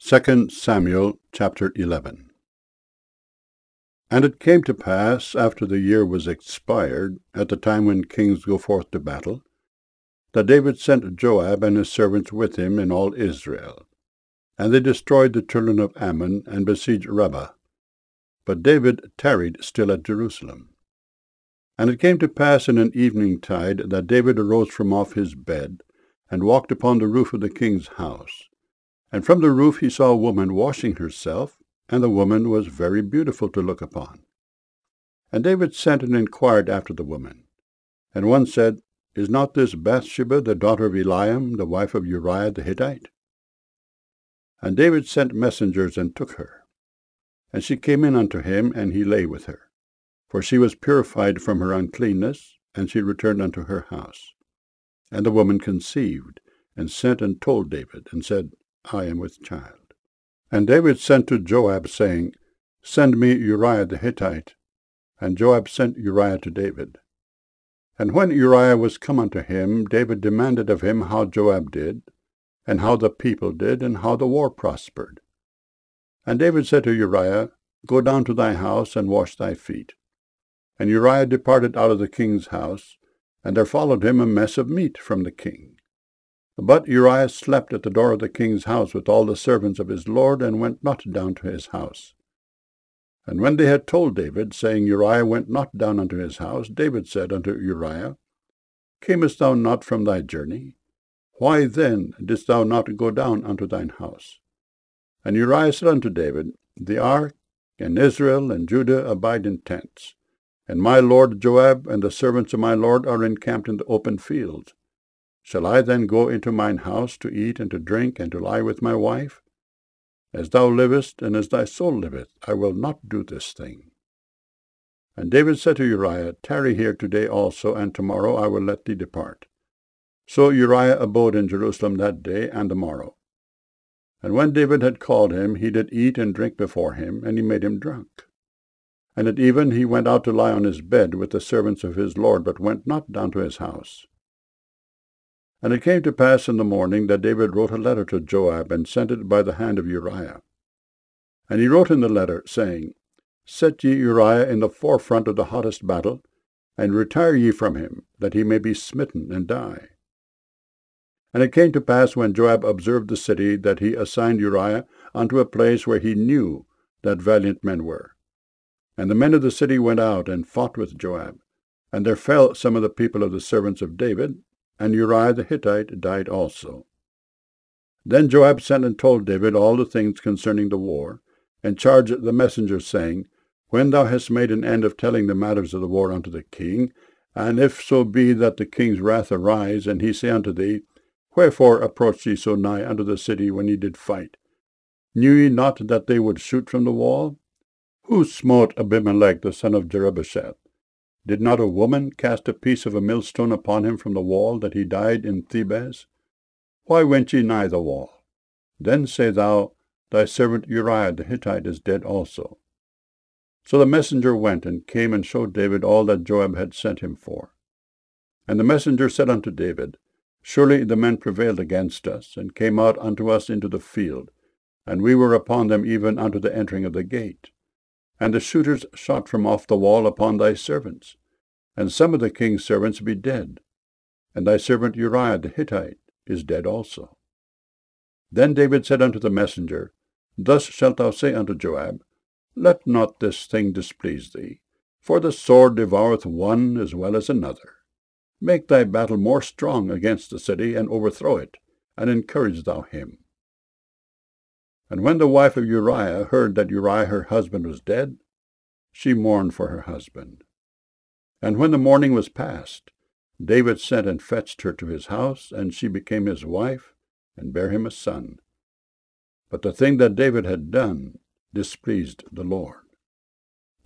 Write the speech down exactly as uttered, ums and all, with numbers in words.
Second Samuel chapter eleven. And it came to pass, after the year was expired, at the time when kings go forth to battle, that David sent Joab and his servants with him in all Israel. And they destroyed the children of Ammon, and besieged Rabbah. But David tarried still at Jerusalem. And it came to pass in an evening tide, that David arose from off his bed, and walked upon the roof of the king's house. And from the roof he saw a woman washing herself, and the woman was very beautiful to look upon. And David sent and inquired after the woman. And one said, Is not this Bathsheba the daughter of Eliam, the wife of Uriah the Hittite? And David sent messengers and took her. And she came in unto him, and he lay with her. For she was purified from her uncleanness, and she returned unto her house. And the woman conceived, and sent and told David, and said, I am with child. And David sent to Joab, saying, Send me Uriah the Hittite. And Joab sent Uriah to David. And when Uriah was come unto him, David demanded of him how Joab did, and how the people did, and how the war prospered. And David said to Uriah, Go down to thy house, and wash thy feet. And Uriah departed out of the king's house, and there followed him a mess of meat from the king. But Uriah slept at the door of the king's house with all the servants of his lord, and went not down to his house. And when they had told David, saying, Uriah went not down unto his house, David said unto Uriah, Camest thou not from thy journey? Why then didst thou not go down unto thine house? And Uriah said unto David, The ark, and Israel, and Judah abide in tents, and my lord Joab and the servants of my lord are encamped in the open fields. Shall I then go into mine house to eat and to drink and to lie with my wife? As thou livest, and as thy soul liveth, I will not do this thing. And David said to Uriah, Tarry here today also, and tomorrow I will let thee depart. So Uriah abode in Jerusalem that day and the morrow. And when David had called him, he did eat and drink before him, and he made him drunk. And at even he went out to lie on his bed with the servants of his lord, but went not down to his house. And it came to pass in the morning that David wrote a letter to Joab, and sent it by the hand of Uriah. And he wrote in the letter, saying, Set ye Uriah in the forefront of the hottest battle, and retire ye from him, that he may be smitten and die. And it came to pass, when Joab observed the city, that he assigned Uriah unto a place where he knew that valiant men were. And the men of the city went out and fought with Joab, and there fell some of the people of the servants of David, and Uriah the Hittite died also. Then Joab sent and told David all the things concerning the war, and charged the messengers, saying, When thou hast made an end of telling the matters of the war unto the king, and if so be that the king's wrath arise, and he say unto thee, Wherefore approached ye so nigh unto the city when ye did fight? Knew ye not that they would shoot from the wall? Who smote Abimelech the son of Jerubbesheth? Did not a woman cast a piece of a millstone upon him from the wall, that he died in Thebez? Why went ye nigh the wall? Then say thou, Thy servant Uriah the Hittite is dead also. So the messenger went, and came and showed David all that Joab had sent him for. And the messenger said unto David, Surely the men prevailed against us, and came out unto us into the field, and we were upon them even unto the entering of the gate. And the shooters shot from off the wall upon thy servants, and some of the king's servants be dead, and thy servant Uriah the Hittite is dead also. Then David said unto the messenger, Thus shalt thou say unto Joab, Let not this thing displease thee, for the sword devoureth one as well as another. Make thy battle more strong against the city, and overthrow it, and encourage thou him. And when the wife of Uriah heard that Uriah her husband was dead, she mourned for her husband. And when the mourning was past, David sent and fetched her to his house, and she became his wife, and bare him a son. But the thing that David had done displeased the Lord.